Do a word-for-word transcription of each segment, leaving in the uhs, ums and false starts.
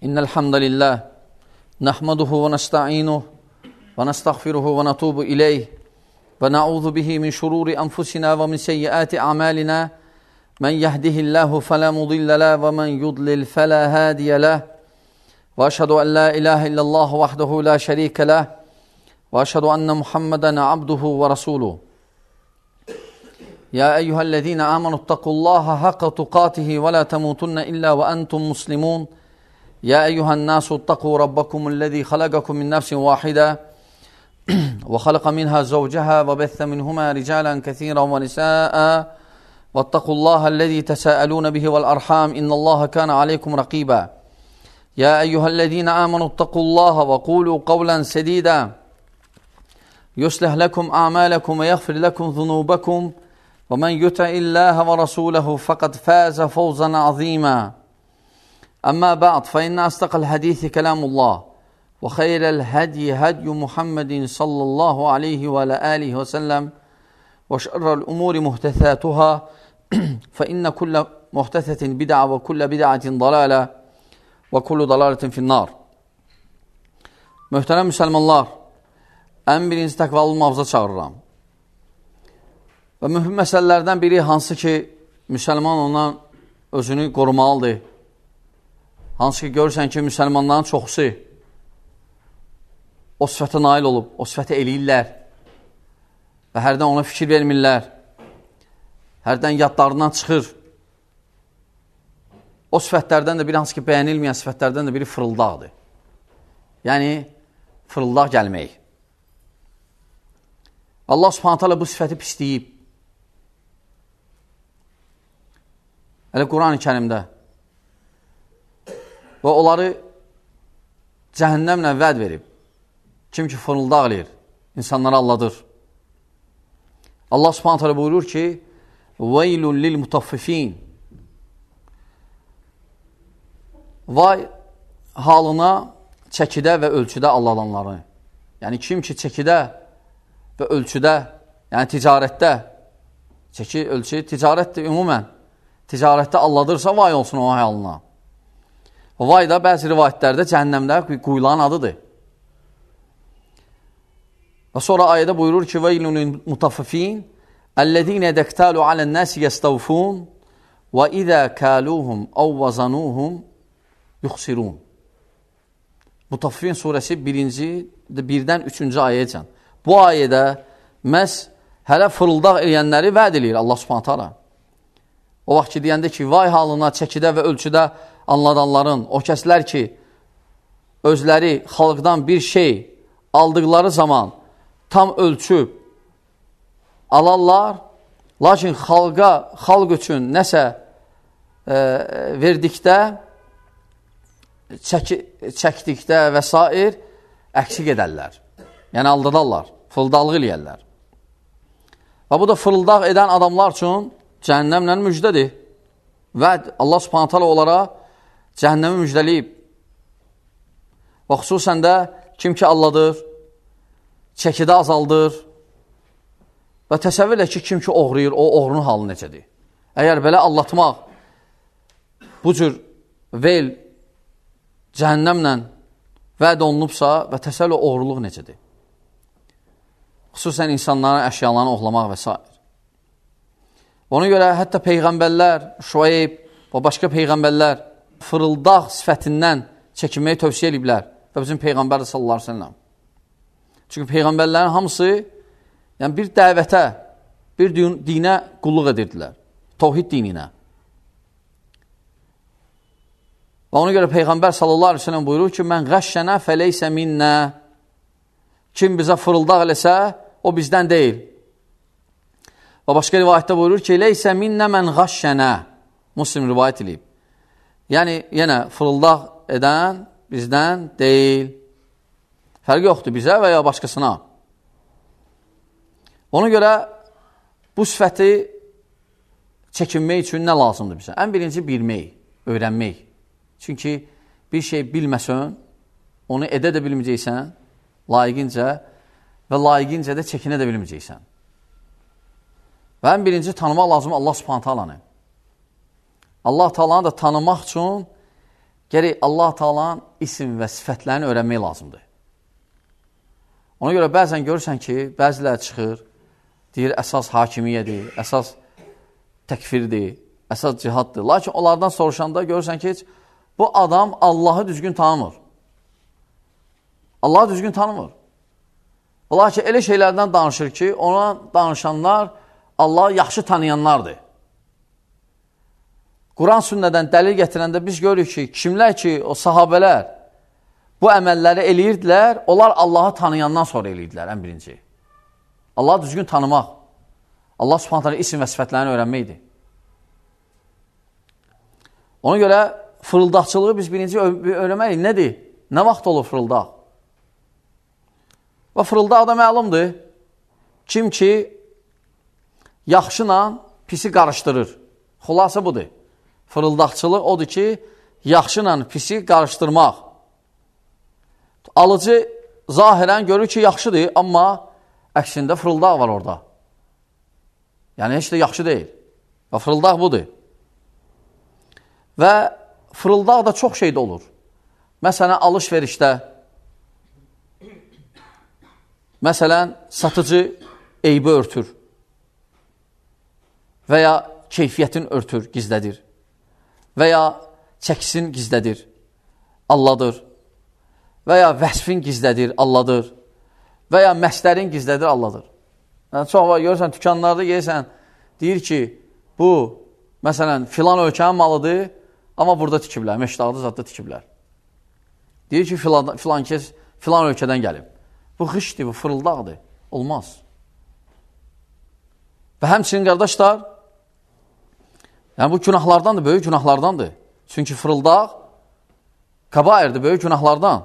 إن الحمد لله نحمده ونستعينه ونستغفره ونتوب إليه ونعوذ به من شرور أنفسنا ومن سيئات أعمالنا من يهده الله فلا مضل له ومن يضلل فلا هادي له وأشهد أن لا إله إلا الله وحده لا شريك له وأشهد أن محمدا عبده ورسوله يا أيها الذين آمنوا اتقوا الله حق تقاته ولا تموتن إلا وأنتم مسلمون يا أيها الناس اتقوا ربكم الذي خلقكم من نفس واحدة وخلق منها زوجها وبث منهما رجالا كثيرا ونساء واتقوا الله الذي تساءلون به والأرحام إن الله كان عليكم رقيبا يا أيها الذين آمنوا اتقوا الله وقولوا قولا سديدا يصلح لكم أعمالكم ويغفر لكم ذنوبكم ومن يطع الله ورسوله فقد فاز فوزا عظيما أما بعد فإن أصدق الحديث كلام الله وخير الهدي هدي محمد صلى الله عليه وعلى آله وسلم وشر الأمور محدثاتها فإن كل محدثة بدعة وكل بدعة ضلالة وكل ضلالة في النار. Möhtərəm müsəlmanlar, ən birinci təqvalı muhafaza çağırıram. Və mühüm məsələlərdən biri hansı ki, müsəlman ondan özünü qorumalıdır. Hansı ki, görürsən ki, müsəlmanların çoxusu o sifətə nail olub, o sifətə eləyirlər və hərdən ona fikir vermirlər, hərdən yadlarından çıxır. O sifətlərdən də biri, hansı ki, bəyənilməyən sifətlərdən də biri fırıldaqdır. Yəni, fırıldaq gəlmək. Allah subhanət hələ bu sifəti pisləyib. Hələ Quran-ı Kərimdə. Və onları cəhənnəmlə vəd verib. Kim ki, fırıldaq eləyir, insanları alladır. Allah subhanət hələ buyurur ki, وَيْلٌ لِلْمُطَفِّفِينَ Vay halına çəkidə və ölçüdə alladanları. Yəni, kim ki, çəkidə və ölçüdə, yəni ticarətdə, çəki, ölçü, ticarətdir ümumən, ticarətdə alladırsa, vay olsun o halına. Vay da bəzi rivayətlərdə cəhənnəmdə quyulan adıdır. Və sonra ayədə buyurur ki, وَيْلٌ لِلْمُطَفِّفِينَ الَّذِينَ دَكْتَالُوا عَلَى النَّاسِ يَسْتَوْفُونَ وَإِذَا كَالُوهُمْ أَوْ وَزَنُوهُمْ يُخْسِرُونَ Mutaffifin surəsi birinci, birdən üçüncü ayəyəcən. Bu ayədə məhz hələ fırıldaq eləyənləri vəd edir Allah subhanət hala. O vaxt ki, deyəndə ki, vay halına çəkidə və ölçüdə anladanların, o kəslər ki, özləri xalqdan bir şey aldıqları zaman tam ölçüb alarlar, lakin xalqa, xalq üçün nəsə e, verdikdə, çəki, çəkdikdə və s. əksik edərlər. Yəni, aldadarlar, fırıldaqlıq eləyərlər. Və bu da fırıldaq edən adamlar üçün cəhənnəmlə müjdədir. Və Allah subhanət hələ onlara cəhənnəmi müjdəliyib. Və xüsusən də kim ki alladır, çəkidə azaldır və təsəvvürlə ki, kim ki oğrayır, o oğrunun halı necədir? Əgər belə allatmaq bu cür vel cəhənnəmlə vəd olunubsa və təsəvvürlə oğruluq necədir? Xüsusən insanların əşyalarını oğlamaq və s. Ona görə hətta peyğəmbərlər, Şuayb və başqa peyğəmbərlər fırıldaq sifətindən çəkinməyi tövsiyə ediblər və bizim Peyğəmbər sallallahu aleyhi ve sellem. Çünki Peyğəmbərlərin hamısı yəni bir dəvətə, bir dinə qulluq edirdilər. Tavhid dininə. Və ona görə Peyğəmbər sallallahu aleyhi ve sellem buyurur ki, mən qəşşənə fəleysə minnə. Kim bizə fırıldaq eləsə, o bizdən deyil. Və başqa rivayətdə buyurur ki, leysə minnə mən qəşşənə. Muslim rivayət edib. Yəni, yenə fırıldaq edən bizdən deyil. Fərqi yoxdur bizə və ya başqasına. Ona görə bu sifəti çəkinmək üçün nə lazımdır bizə? Ən birinci bilmək, öyrənmək. Çünki bir şey bilməsən, onu edə də bilməyəcəksən, layiqincə və layiqincə də çəkinə də bilməyəcəksən. Və ən birinci tanımaq lazım Allah subhanət halanı. Allah Taala'nı da tanımaq üçün Gərək Allah Taala'nın isim və sifətlərini öyrənmək lazımdır. Ona görə bəzən görürsən ki, bəzilər çıxır, deyir, əsas hakimiyyədir, əsas təkfirdir, əsas cihaddır. Lakin onlardan soruşanda görürsən ki, bu adam Allahı düzgün tanımır. Allahı düzgün tanımır. Lakin elə şeylərdən danışır ki, ona danışanlar Allahı yaxşı tanıyanlardır. Quran sünnədən dəlil gətirəndə biz görürük ki, kimlər ki, o sahabələr bu əməlləri eləyirdilər, onlar Allahı tanıyandan sonra eləyirdilər, ən birinci. Allahı düzgün tanımaq, Allah Subhanahu taala isim və sifətlərini öyrənməkdir. Ona görə fırıldaqçılığı biz birinci öyrənməliyik. Nədir? Nə vaxt olur fırıldaq? Və fırıldaq da məlumdur. Kim ki, yaxşıyla pisi qarışdırır. Xulası budur. Fırıldaqçılıq odur ki, yaxşıyla pisi qarışdırmaq. Alıcı zahirən görür ki, yaxşıdır, amma əksində fırıldaq var orada. Yəni, heç də yaxşı deyil. Və fırıldaq budur. Və fırıldaq da çox şeydə olur. Məsələn, alış-verişdə, məsələn, satıcı eybi örtür və ya keyfiyyətin örtür, gizlədir və ya çəkisin gizlədir, alladır və ya vəsfin gizlədir, alladır və ya məslərin gizlədir, alladır. Yəni, çox var, görürsən, tükanlarda yeyirsən, deyir ki, bu, məsələn, filan ölkənin malıdır, amma burada tikiblər, Məşdağda zadda tikiblər. Deyir ki, filan, filan kəs filan ölkədən gəlib. Bu xışdır, bu fırıldaqdır. Olmaz. Və həmçinin qardaşlar, yəni bu günahlardandır, böyük günahlardandır. Çünki fırıldaq kabairdir, böyük günahlardan.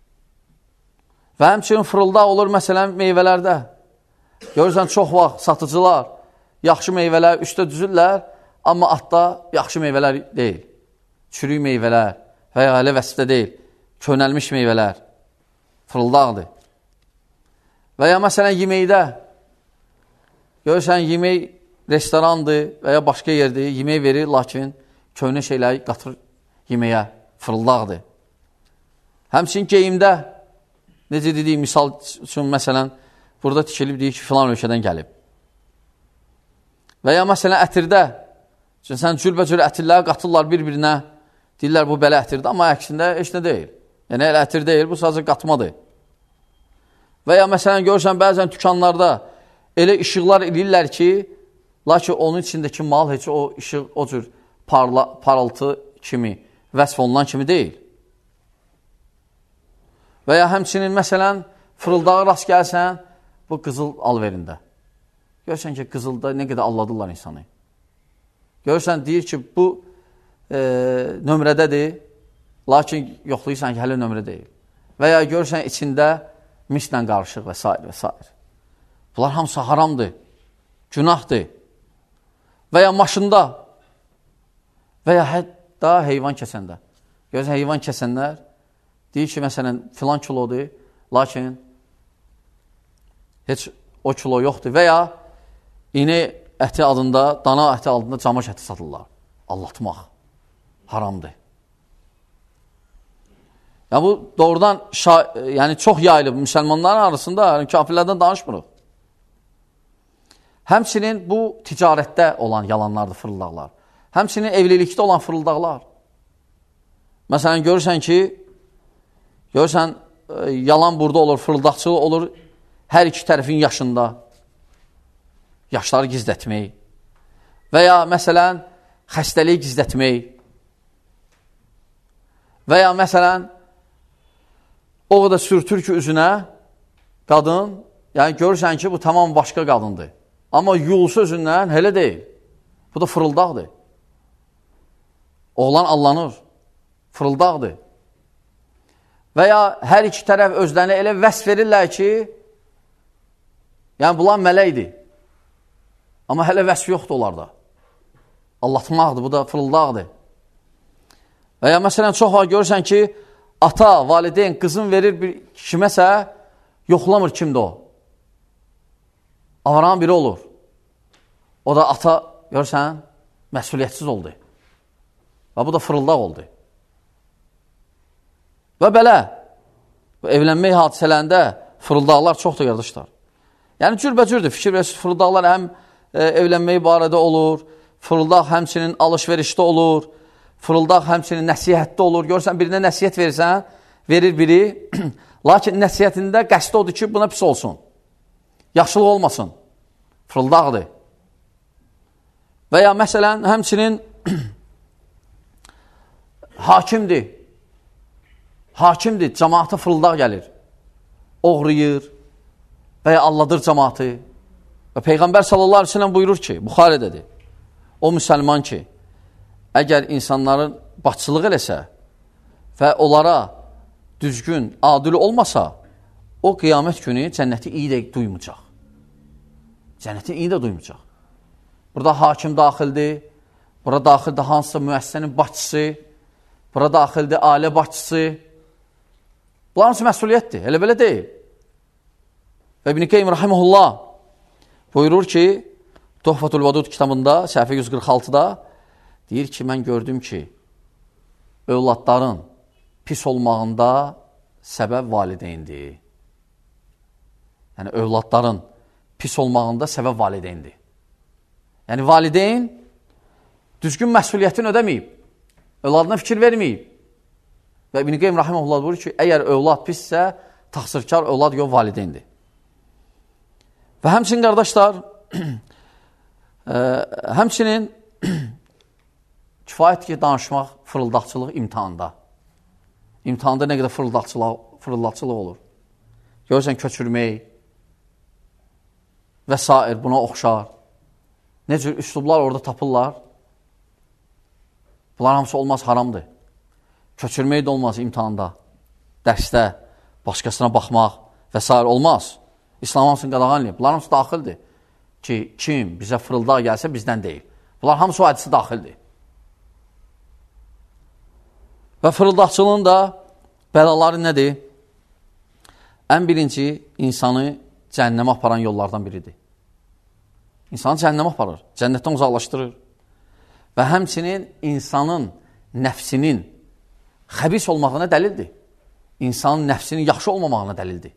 Və həmçinin fırıldaq olur, məsələn, meyvələrdə. Görürsən, çox vaxt satıcılar yaxşı meyvələr üstə düzürlər, amma atda yaxşı meyvələr deyil. Çürük meyvələr və ya elə vəsfdə deyil. Könəlmiş meyvələr. Fırıldaqdır. Və ya məsələn, yeməkdə. Görürsən, yemək restorandır və ya başqa yerdir. Yemək verir, lakin köhnə şeyləri qatır yeməyə. Fırıldaqdır. Həmçinin geyimdə, necə dedik, misal üçün, məsələn, burada tikilib deyir ki, filan ölkədən gəlib. Və ya məsələn, ətirdə, sən cürbəcür ətirləri qatırlar bir-birinə, deyirlər, bu belə ətirdir, amma əksində heç nə deyil. Yəni, elə ətir deyil, bu sadəcə qatmadır. Və ya məsələn, görürsən, bəzən dükanlarda elə işıqlar eləyirlər ki, lakin onun içindəki mal heç o işıq, o cür parla, parıltı kimi, vəsf olunan kimi deyil. Və ya həmçinin, məsələn, fırıldağı rast gəlsən, bu qızıl alverində. Görürsən ki, qızılda nə qədər alladırlar insanı. Görürsən, deyir ki, bu e, nömrədədir, lakin yoxlayırsan ki, hələ nömrə deyil. Və ya görürsən, içində mislə qarışıq və s. və s. Bunlar hamısı haramdır, günahdır. Və ya maşında və ya hətta heyvan kəsəndə. Görürsən, heyvan kəsənlər deyir ki, məsələn, filan kilodur, lakin heç o kilo yoxdur. Və ya iğne əti adında, dana əti adında camaş əti satırlar. Allatmaq haramdır. Yəni, bu doğrudan yəni, çox yayılıb müsəlmanların arasında, yəni, kafirlərdən danışmırıq. Həmçinin bu ticarətdə olan yalanlardır, fırıldaqlar. Həmçinin evlilikdə olan fırıldaqlar. Məsələn, görürsən ki, görürsən, e, yalan burada olur, fırıldaqçılıq olur hər iki tərəfin yaşında. Yaşları gizlətmək. Və ya, məsələn, xəstəliyi gizlətmək. Və ya, məsələn, o qədər sürtür ki, üzünə qadın, yəni görürsən ki, bu tamam başqa qadındır. Amma yulsu özündən elə deyil. Bu da fırıldaqdır. Oğlan allanır. Fırıldaqdır. Və ya hər iki tərəf özlərinə elə vəsf verirlər ki, yəni bunlar mələkdir. Amma hələ vəsf yoxdur onlarda. Allatmaqdır, bu da fırıldaqdır. Və ya məsələn, çox var görürsən ki, ata, valideyn qızın verir bir kiməsə, yoxlamır kimdir o. Avaran biri olur. O da ata, görürsən, məsuliyyətsiz oldu. Və bu da fırıldaq oldu. Və belə, evlənmək hadisələrində fırıldaqlar çoxdur, qardaşlar. Yəni, cürbəcürdür. Fikir verirsiniz, fırıldaqlar həm e, evlənmək barədə olur, fırıldaq həmçinin alış-verişdə olur, fırıldaq həmçinin nəsihətdə olur. Görürsən, birinə nəsihət verirsən, verir biri, lakin nəsihətində qəsd odur ki, buna pis olsun, yaxşılıq olmasın, fırıldaqdır. Və ya məsələn, həmçinin hakimdir, hakimdir, cəmaata fırıldaq gəlir, oğrayır və ya alladır cəmaatı. Və Peyğəmbər sallallahu aleyhi ve sellem buyurur ki, Buxarədədir, o müsəlman ki, əgər insanların başçılıq eləsə və onlara düzgün, adil olmasa, o qiyamət günü cənnəti iyi də duymayacaq. Cənnəti iyi də duymayacaq. Burada hakim daxildir, burada daxildir hansısa müəssisənin başçısı, burada daxildir ailə başçısı. Bunların üçün məsuliyyətdir, elə belə deyil. Və İbn-i Qeym Rahiməhullah buyurur ki, Tuhfatul Vadud kitabında, səhifə yüz qırx altıda deyir ki, mən gördüm ki, övladların pis olmağında səbəb valideyndir. Yəni, övladların pis olmağında səbəb valideyndir. Yəni, valideyn düzgün məsuliyyətini ödəməyib, övladına fikir verməyib. Və İbn-i Qeym Rahiməhullah buyurur ki, əgər övlad pissə, təqsirkar övlad yox, valideyndir. Və həmçinin, qardaşlar, ə, həmçinin kifayət ki, danışmaq fırıldaqçılıq imtihanda. İmtihanda nə qədər fırıldaqçılıq, fırıldaqçılıq olur. Görürsən, köçürmək və s. buna oxşar. Nə cür üslublar orada tapırlar. Bunlar hamısı olmaz, haramdır. Köçürmək də olmaz imtihanda, dərsdə, başqasına baxmaq və s. olmaz. İslam hamısını qadağanlayıb. Bunlar hamısı daxildir ki, kim bizə fırıldaq gəlsə bizdən deyil. Bunlar hamısı o hədisi daxildir. Və fırıldaqçılığın da bəlaları nədir? Ən birinci, insanı cəhənnəmə aparan yollardan biridir. İnsanı cəhənnəmə aparır, cənnətdən uzaqlaşdırır. Və həmçinin insanın nəfsinin xəbis olmağına dəlildir. İnsanın nəfsinin yaxşı olmamağına dəlildir.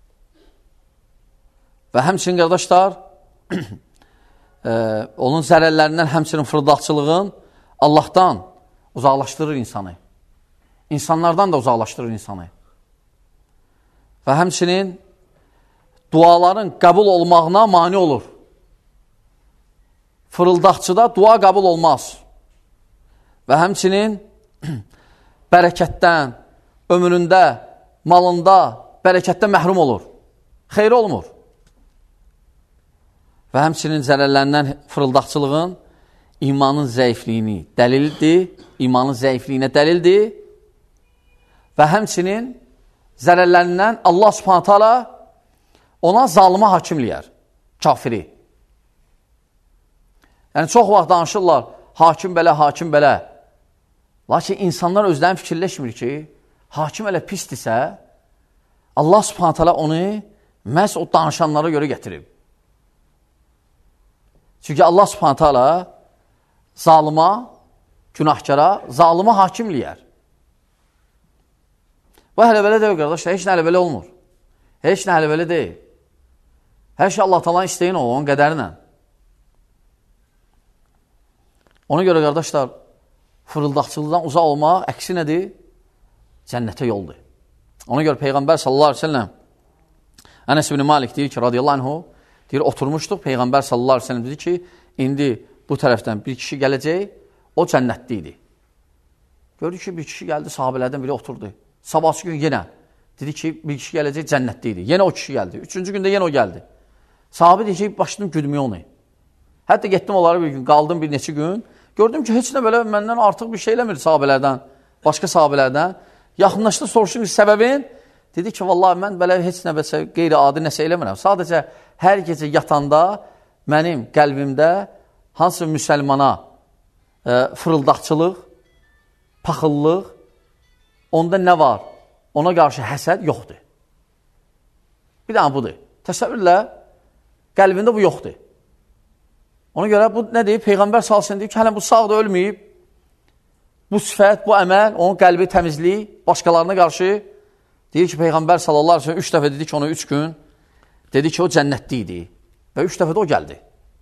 Və həmçinin, qardaşlar, e, onun zərərlərindən həmçinin fırıldaqçılığın Allahdan uzaqlaşdırır insanı. İnsanlardan da uzaqlaşdırır insanı. Və həmçinin duaların qəbul olmağına mane olur. Fırıldaqçıda dua qəbul olmaz. Və həmçinin bərəkətdən, ömründə, malında, bərəkətdən məhrum olur. Xeyri olmur. Və həmçinin zərərlərindən fırıldaqçılığın imanın zəifliyini dəlildir, imanın zəifliyinə dəlildir və həmçinin zərərlərindən Allah subhanət hala ona zalıma hakimləyər, kafiri. Yəni, çox vaxt danışırlar, hakim belə, hakim belə. Lakin insanlar özlərini fikirləşmir ki, hakim elə pisdirsə, Allah subhanət hala onu məhz o danışanlara görə gətirib. Çünki Allah subhanət hala zalıma, günahkara, zalıma hakimləyər. Bu hələ belə deyil, qardaşlar, heç nə hələ belə olmur. Heç nə hələ belə deyil. Hər şey Allah talan istəyin olur, onun qədərinə. Ona görə, qardaşlar, fırıldaqçılıqdan uzaq olmaq, əksi nədir? Cənnətə yoldur. Ona görə Peyğəmbər sallallahu aleyhi ve sellem Ənəs ibn Malik deyir ki, radiyallahu anhu, deyir, oturmuşduq, Peyğəmbər sallallahu aleyhi ve sellem dedi ki, indi bu tərəfdən bir kişi gələcək, o cənnətli idi. Gördü ki, bir kişi gəldi, sahabələrdən biri oturdu. Sabahçı gün yenə dedi ki, bir kişi gələcək, cənnətli idi. Yenə o kişi gəldi. Üçüncü gündə yenə o gəldi. Sahabə deyir ki, başladım güdməyə onu. Hətta getdim onlara bir gün, qaldım bir neçə gün. Gördüm ki, heç nə belə məndən artıq bir şey eləmir sahabələrdən, başqa sahabələrdən. Yaxınlaşdı, soruşdum ki, səbəbin? Dedi ki, vallahi mən belə heç nə bəsə qeyri-adi nəsə eləmirəm. Sadəcə hər gecə yatanda mənim qəlbimdə hansı müsəlmana e, fırıldaqçılıq, paxıllıq, onda nə var? Ona qarşı həsəd yoxdur. Bir dənə budur. Təsəvvürlə, qəlbində bu yoxdur. Ona görə bu nə deyib? Peyğəmbər salsın deyib ki, hələn bu sağ da ölməyib. bu sifət, bu əməl, onun qəlbi təmizlik, başqalarına qarşı deyir ki, Peyğəmbər sallallahu aleyhi ve sellem üç dəfə dedi ki, ona üç gün, dedi ki, o cənnətli idi və üç dəfə də o gəldi.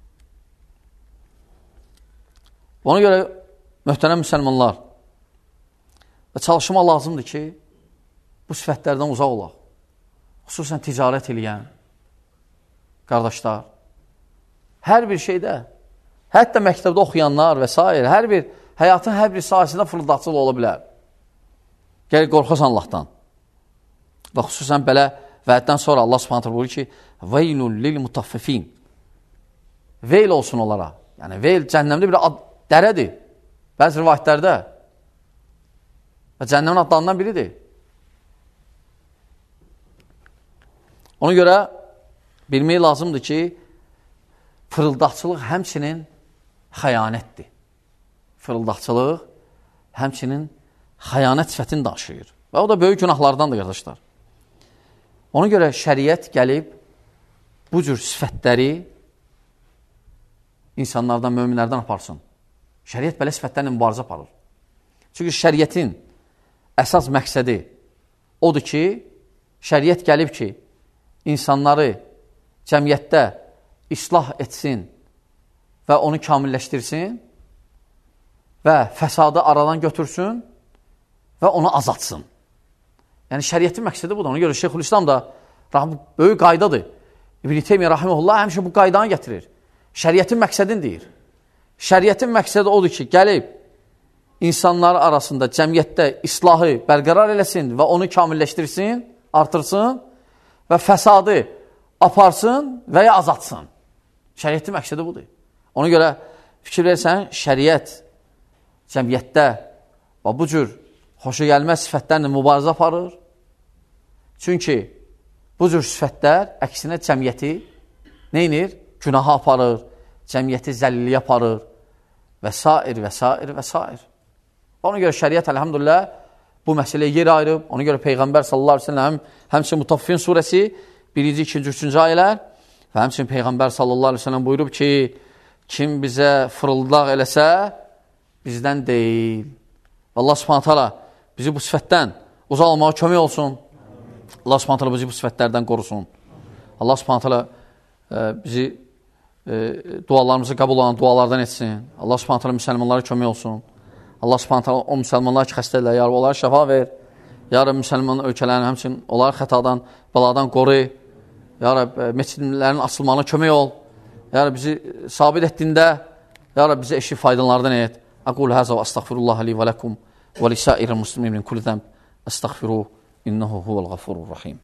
Ona görə, möhtərəm müsəlmanlar, və çalışma lazımdır ki, bu sifətlərdən uzaq olaq. Xüsusən ticarət eləyən qardaşlar, hər bir şeydə, hətta məktəbdə oxuyanlar və s. hər bir, həyatın hər bir sahəsində fırıldaqçıl ola bilər. Gəl, qorxasan Allahdan. Və xüsusən belə vəddən sonra Allah subhanətlə buyurur ki, veylul lil mutaffifin. Veyl olsun onlara. Yəni, veyl cəhənnəmdə bir ad, dərədir. Bəzi rivayətlərdə. Və cəhənnəmin adlarından biridir. Ona görə bilmək lazımdır ki, fırıldaqçılıq həmçinin xəyanətdir. Fırıldaqçılıq həmçinin xəyanət sifətini daşıyır. Və o da böyük günahlardandır, qardaşlar. Ona görə şəriət gəlib bu cür sifətləri insanlardan, möminlərdən aparsın. Şəriət belə sifətlərlə mübarizə aparır. Çünki şəriətin əsas məqsədi odur ki, şəriət gəlib ki, insanları cəmiyyətdə islah etsin və onu kamilləşdirsin və fəsadı aradan götürsün və onu azatsın. Yəni, şəriətin məqsədi budur. Ona görə Şeyxülislam da böyük qaydadır. İbn-i Teymiyyə Rahiməhullah həmişə bu qaydanı gətirir. Şəriətin məqsədini deyir. Şəriətin məqsədi odur ki, gəlib insanlar arasında cəmiyyətdə islahı bərqərar eləsin və onu kamilləşdirsin, artırsın və fəsadı aparsın və ya azatsın. Şəriətin məqsədi budur. Ona görə fikir versən, şəriət cəmiyyətdə və bu cür xoşa gəlməz sifətlərlə mübarizə aparır. Çünki bu cür sifətlər əksinə cəmiyyəti neynir? Günaha aparır, cəmiyyəti zəlliliyə aparır və s. və s. və s. Ona görə şəriət, əlhamdülillah, bu məsələyə yer ayırıb. Ona görə Peyğəmbər sallallahu aleyhi ve sellem həmçinin Mutaffifin surəsi birinci, ikinci, üçüncü ayələr və həmçinin Peyğəmbər sallallahu aleyhi ve sellem buyurub ki, kim bizə fırıldaq eləsə, bizdən deyil. Allah subhanət hala bizi bu sifətdən uzaq olmağa kömək olsun. Allah subhanət hala bizi bu sifətlərdən qorusun. Allah subhanət hala e, bizi e, dualarımızı qəbul olan dualardan etsin. Allah subhanət hala müsəlmanlara kömək olsun. Allah subhanət hala o müsəlmanlar ki, xəstədirlər, ya Rabbi, onlara şəfa ver. Ya Rabbi, müsəlman ölkələrin həmçinin onları xətadan, baladan qoru. Ya Rabbi, meçidlərin açılmağına kömək ol. Ya Rabbi, bizi sabit etdində, ya Rabbi, bizi eşi faydalardan et. Aqul həzə və əstəğfirullah li və ləkum və lisəirə muslimin min kulli zəmb. Əstəğfiruh, innehu huvəl-ğafurur-rahim.